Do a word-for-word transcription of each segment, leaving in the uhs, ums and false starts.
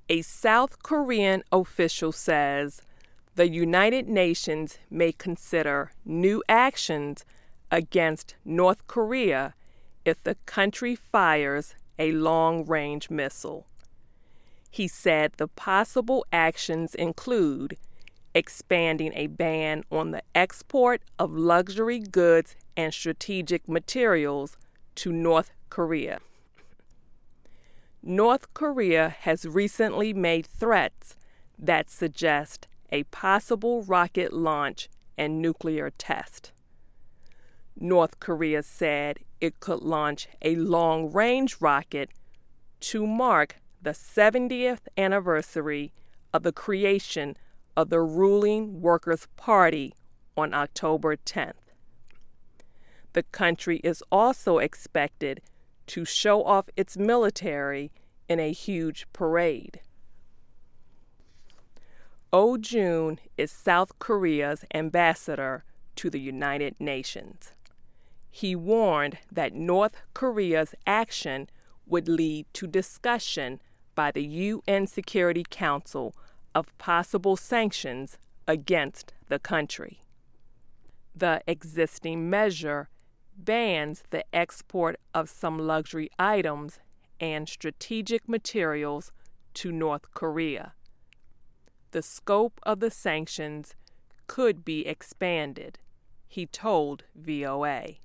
A South Korean official says the United Nations may consider new actions against North Korea if the country fires a long-range missile. He said the possible actions include expanding a ban on the export of luxury goods and strategic materials to North Korea. North Korea has recently made threats that suggest a possible rocket launch and nuclear test. North Korea said it could launch a long-range rocket to mark the seventieth anniversary of the creation of the ruling Workers' Party on October tenth. The country is also expected to show off its military in a huge parade. Oh Jun is South Korea's ambassador to the United Nations. He warned that North Korea's action would lead to discussion by the U N Security Council of possible sanctions against the country. The existing measure bans the export of some luxury items and strategic materials to North Korea. The scope of the sanctions could be expanded, he told V O A.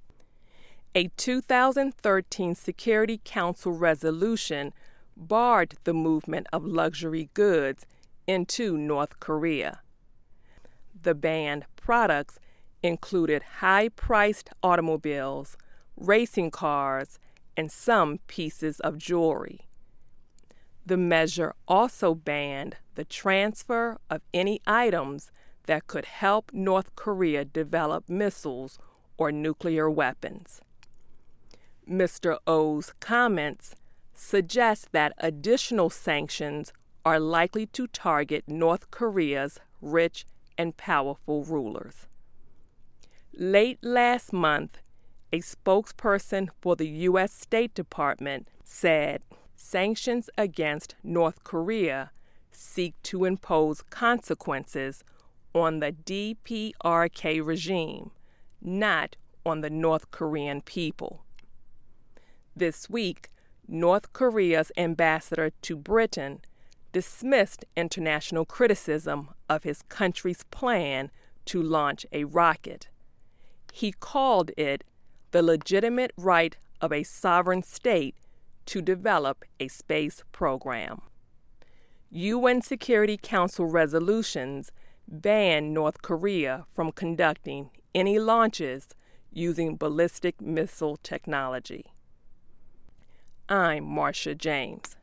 A two thousand thirteen Security Council resolution barred the movement of luxury goods into North Korea. The banned products included high-priced automobiles, racing cars, and some pieces of jewelry. The measure also banned the transfer of any items that could help North Korea develop missiles or nuclear weapons. Mister Oh's comments suggest that additional sanctions are likely to target North Korea's rich and powerful rulers. Late last month, a spokesperson for the U S State Department said sanctions against North Korea seek to impose consequences on the D P R K regime, not on the North Korean people. This week, North Korea's ambassador to Britain dismissed international criticism of his country's plan to launch a rocket. He called it the legitimate right of a sovereign state to develop a space program. U N Security Council resolutions ban North Korea from conducting any launches using ballistic missile technology. I'm Marcia James.